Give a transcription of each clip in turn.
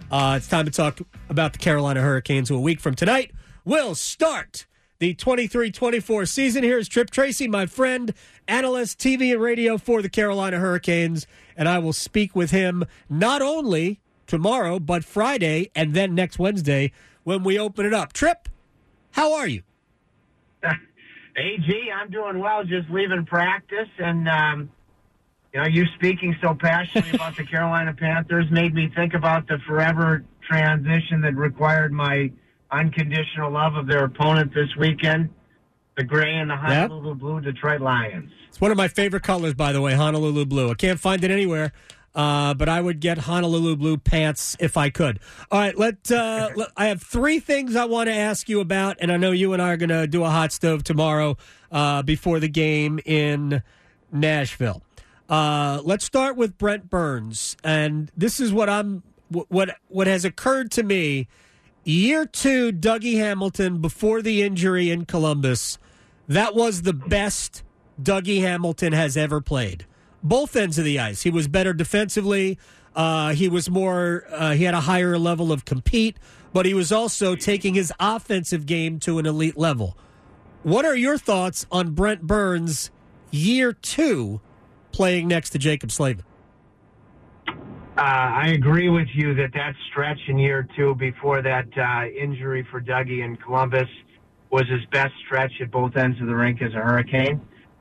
It's time to talk about the Carolina Hurricanes, who a week from tonight will start the 23-24 season. Here's Tripp Tracy, my friend, analyst, TV and radio for the Carolina Hurricanes, and I will speak with him not only tomorrow, but Friday and then next Wednesday when we open it up. Tripp, how are you? Hey, G, I'm doing well, just leaving practice, and you speaking so passionately about the Carolina Panthers made me think about the forever transition that required my unconditional love of their opponent this weekend, the gray and the Honolulu Blue Detroit Lions. It's one of my favorite colors, by the way, Honolulu Blue. I can't find it anywhere, but I would get Honolulu Blue pants if I could. All right, I have three things I want to ask you about, and I know you and I are going to do a hot stove tomorrow before the game in Nashville. Let's start with Brent Burns, and this is what has occurred to me. Year 2, Dougie Hamilton before the injury in Columbus, that was the best Dougie Hamilton has ever played. Both ends of the ice. He was better defensively. He was more. He had a higher level of compete, but he was also taking his offensive game to an elite level. What are your thoughts on Brent Burns, year 2, playing next to Jacob Slavin? I agree with you that stretch in year 2 before that injury for Dougie in Columbus was his best stretch at both ends of the rink as a Hurricane.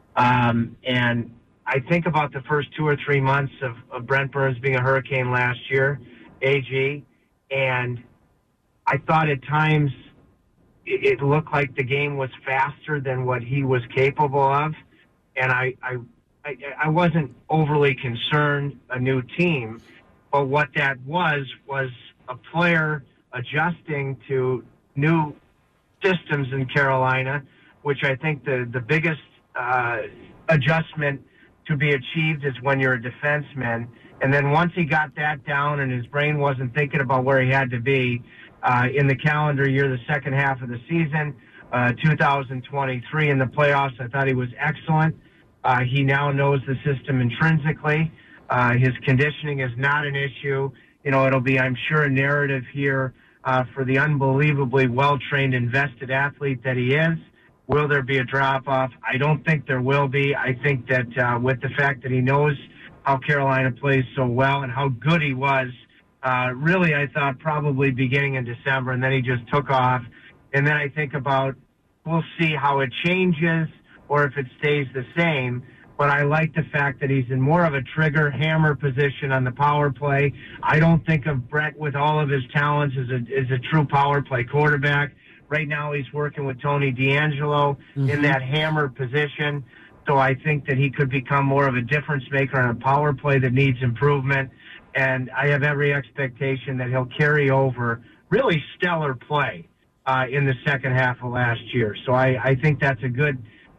And I think about the first 2 or 3 months of Brent Burns being a Hurricane last year, AG, and I thought at times it looked like the game was faster than what he was capable of, and I wasn't overly concerned, a new team, but what that was a player adjusting to new systems in Carolina, which I think the biggest adjustment to be achieved is when you're a defenseman. And then once he got that down and his brain wasn't thinking about where he had to be in the calendar year, the second half of the season, 2023 in the playoffs, I thought he was excellent. He now knows the system intrinsically. His conditioning is not an issue. It'll be, I'm sure, a narrative here for the unbelievably well-trained, invested athlete that he is. Will there be a drop-off? I don't think there will be. I think that with the fact that he knows how Carolina plays so well and how good he was, really I thought probably beginning in December, and then he just took off. And then I think about, we'll see how it changes or if it stays the same. But I like the fact that he's in more of a trigger hammer position on the power play. I don't think of Brett with all of his talents as a true power play quarterback. Right now he's working with Tony DeAngelo in that hammer position. So I think that he could become more of a difference maker on a power play that needs improvement. And I have every expectation that he'll carry over really stellar play in the second half of last year. So I think that's a good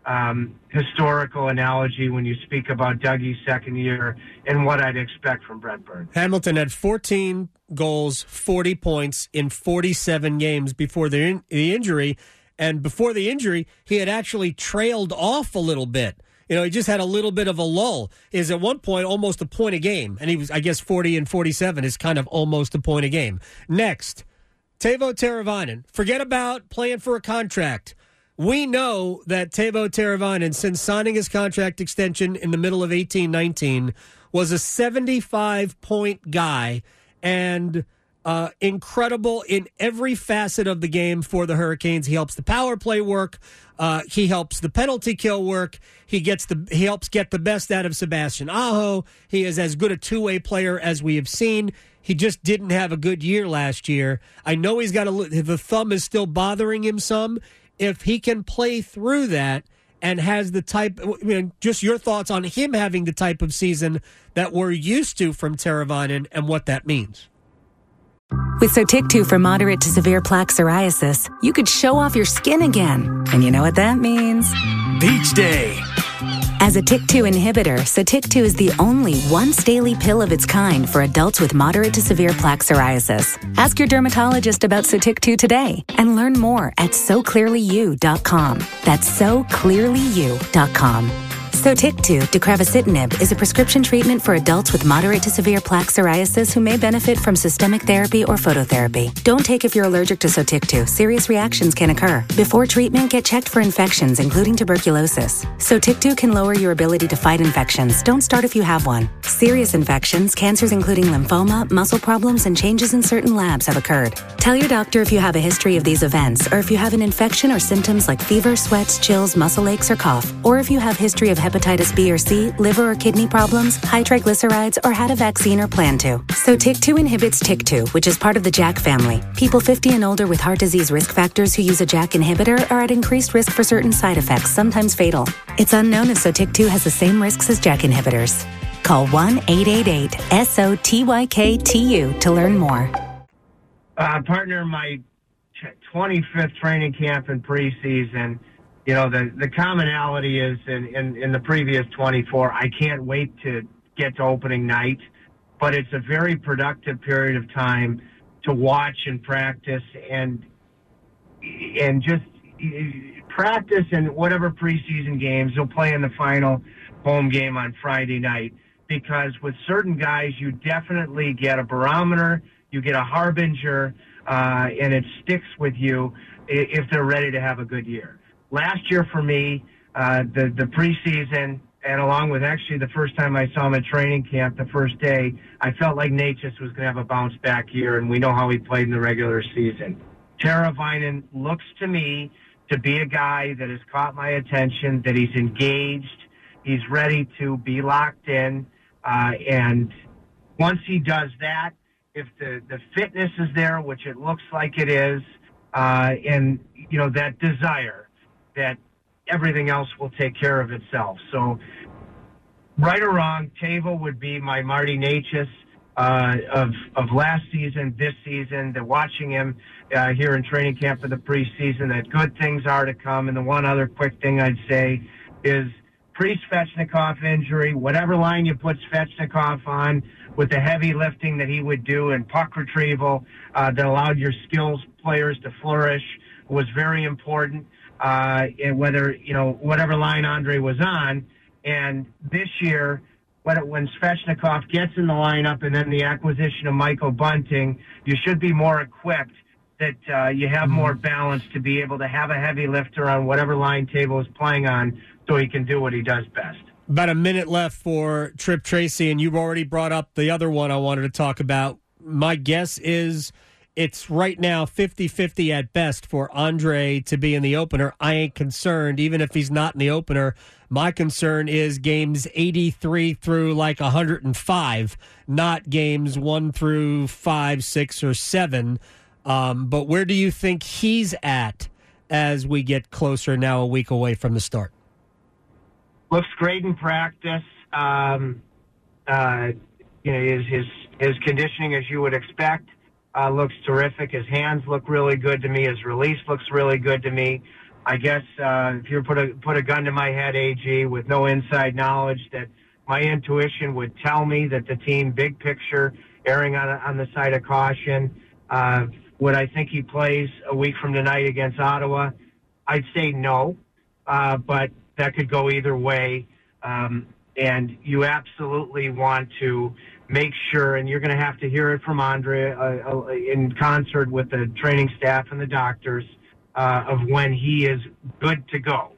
historical analogy when you speak about Dougie's second year and what I'd expect from Brent Burns. Hamilton had 14 goals, 40 points in 47 games before the injury. And before the injury, he had actually trailed off a little bit. He just had a little bit of a lull. Is at one point almost a point a game. And he was, I guess, 40 and 47 is kind of almost a point a game. Next, Teuvo Teravainen. Forget about playing for a contract. We know that Teuvo Teravainen, since signing his contract extension in the middle of 18-19, was a 75-point guy and incredible in every facet of the game for the Hurricanes. He helps the power play work. He helps the penalty kill work. He helps get the best out of Sebastian Aho. He is as good a two-way player as we have seen. He just didn't have a good year last year. I know he's got the thumb is still bothering him some. If he can play through that and has the type, just your thoughts on him having the type of season that we're used to from Teravainen and what that means. With Sotyktu for moderate to severe plaque psoriasis, you could show off your skin again. And you know what that means? Beach Day. As a TYK2 inhibitor, Sotyktu is the only once-daily pill of its kind for adults with moderate to severe plaque psoriasis. Ask your dermatologist about Sotyktu today and learn more at SoClearlyYou.com. That's SoClearlyYou.com. Sotyktu deucravacitinib is a prescription treatment for adults with moderate to severe plaque psoriasis who may benefit from systemic therapy or phototherapy. Don't take if you're allergic to Sotyktu. Serious reactions can occur. Before treatment, get checked for infections, including tuberculosis. Sotyktu can lower your ability to fight infections. Don't start if you have one. Serious infections, cancers including lymphoma, muscle problems, and changes in certain labs have occurred. Tell your doctor if you have a history of these events, or if you have an infection or symptoms like fever, sweats, chills, muscle aches, or cough, or if you have history of hepatitis B or C, liver or kidney problems, high triglycerides, or had a vaccine or plan to. Sotyktu inhibits TYK2, which is part of the JAK family. People 50 and older with heart disease risk factors who use a JAK inhibitor are at increased risk for certain side effects, sometimes fatal. It's unknown if Sotyktu has the same risks as JAK inhibitors. Call 1-888-SOTYKTU to learn more. Partner, my 25th training camp in preseason, you know, the commonality is in the previous 24, I can't wait to get to opening night, but it's a very productive period of time to watch and practice and just practice in whatever preseason games you'll play in the final home game on Friday night. Because with certain guys, you definitely get a barometer, you get a harbinger, and it sticks with you if they're ready to have a good year. Last year for me, the preseason, and along with actually the first time I saw him at training camp, the first day, I felt like Necas was going to have a bounce-back year, and we know how he played in the regular season. Teravainen looks to me to be a guy that has caught my attention, that he's engaged, he's ready to be locked in, and once he does that, if the fitness is there, which it looks like it is, and, you know, that desire, that everything else will take care of itself. So, right or wrong, Tavo would be my Marty Necas of last season, this season, that watching him here in training camp for the preseason, that good things are to come. And the one other quick thing I'd say is pre-Svechnikov injury, whatever line you put Svechnikov on with the heavy lifting that he would do and puck retrieval that allowed your skills players to flourish was very important. And whether, you know, whatever line Andre was on. And this year, when Svechnikov gets in the lineup and then the acquisition of Michael Bunting, you should be more equipped, that you have more balance to be able to have a heavy lifter on whatever line Tavo is playing on so he can do what he does best. About a minute left for Tripp Tracy, and you've already brought up the other one I wanted to talk about. My guess is it's right now 50-50 at best for Andre to be in the opener. I ain't concerned, even if he's not in the opener. My concern is games 83 through like 105, not games 1 through 5, 6, or 7. But where do you think he's at as we get closer now, a week away from the start? Looks great in practice. You know, his conditioning, as you would expect, looks terrific. His hands look really good to me. His release looks really good to me. I guess if you put a gun to my head, AG, with no inside knowledge, that my intuition would tell me that the team, big picture, erring on the side of caution. Would I think he plays a week from tonight against Ottawa? I'd say no, but that could go either way. And you absolutely want to make sure, and you're going to have to hear it from Andre in concert with the training staff and the doctors, of when he is good to go.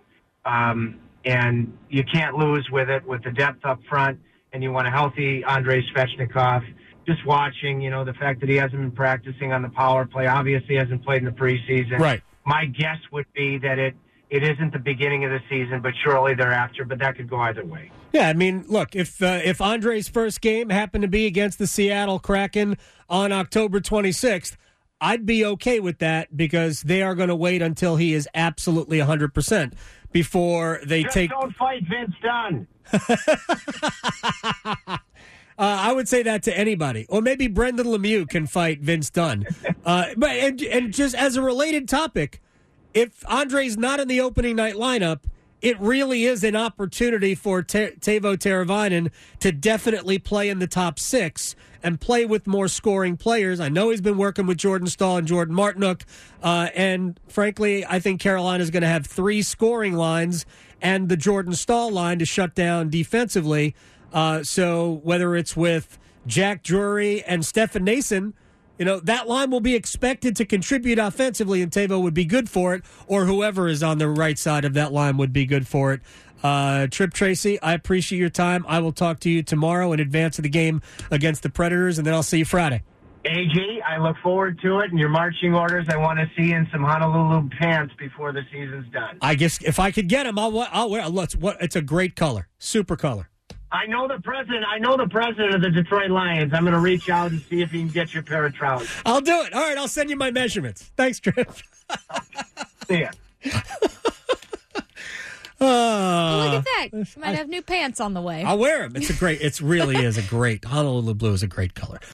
And you can't lose with it, with the depth up front, and you want a healthy Andrei Svechnikov. Just watching, you know, the fact that he hasn't been practicing on the power play, obviously hasn't played in the preseason. Right. My guess would be that it isn't the beginning of the season, but shortly thereafter, but that could go either way. Yeah, I mean, look, if Andre's first game happened to be against the Seattle Kraken on October 26th, I'd be okay with that, because they are going to wait until he is absolutely 100% before they Just don't fight Vince Dunn. I would say that to anybody. Or maybe Brendan Lemieux can fight Vince Dunn. But just as a related topic, if Andre's not in the opening night lineup, it really is an opportunity for Teuvo Teravainen to definitely play in the top 6 and play with more scoring players. I know he's been working with Jordan Staal and Jordan Martinook, and frankly, I think Carolina's going to have 3 scoring lines, and the Jordan Stahl line to shut down defensively. So whether it's with Jack Drury and Stefan Nason, that line will be expected to contribute offensively, and Tavo would be good for it, or whoever is on the right side of that line would be good for it. Trip Tracy, I appreciate your time. I will talk to you tomorrow in advance of the game against the Predators, and then I'll see you Friday. AG, I look forward to it, and your marching orders I want to see in some Honolulu pants before the season's done. I guess if I could get them, I'll wear. It's a great color, super color. I know the president of the Detroit Lions. I'm going to reach out and see if he can get your pair of trousers. I'll do it. All right, I'll send you my measurements. Thanks, Trip. See ya. Look at that. Might have new pants on the way. I'll wear them. It really is a great, Honolulu blue is a great color.